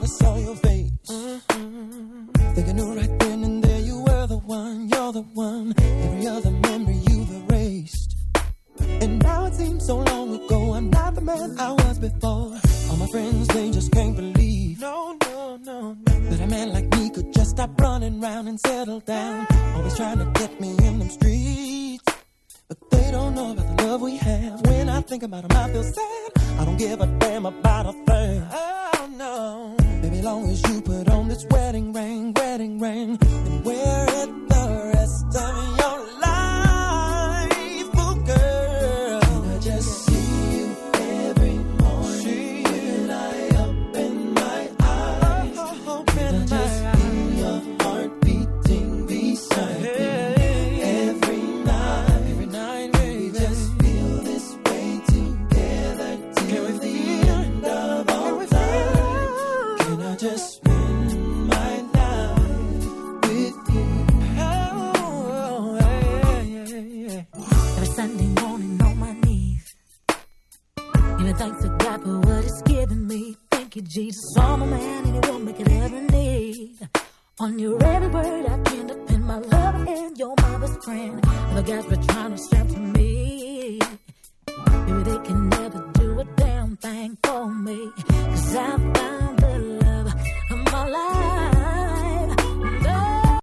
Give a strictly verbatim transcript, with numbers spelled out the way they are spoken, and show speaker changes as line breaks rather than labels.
I saw your face. Mm-hmm. Think I knew right then and there you were the one, you're the one. Every other memory you've erased. And now it seems so long ago, I'm not the man I was before. All my friends, they just can't believe. No, no, no, no. That a man like me could just stop running round and settle down. Always trying to get me in them streets. But they don't know about the love we have. When I think about them, I feel sad. I don't give a damn about a thing. Oh, no. Baby, long as you put on this wedding ring, wedding ring, then wear it the rest of your life, oh, girl. Can I just see you every morning? See you. When I open my eyes. Oh, oh, open Can I just my feel your heart beating beside me? Hey. Every night, every night, baby. We just feel this way together till the end of all time. Can I just spend my life with you? Oh, yeah, yeah, yeah.
Every Sunday morning on my knees, giving thanks to God for what He's given me. Thank you, Jesus. I'm a man and He will make it ever need. On your every word I can depend. My love and you're my best friend. The guys were trying to strengthen me. Maybe they can never do a damn thing for me. Cause I found the love of my life.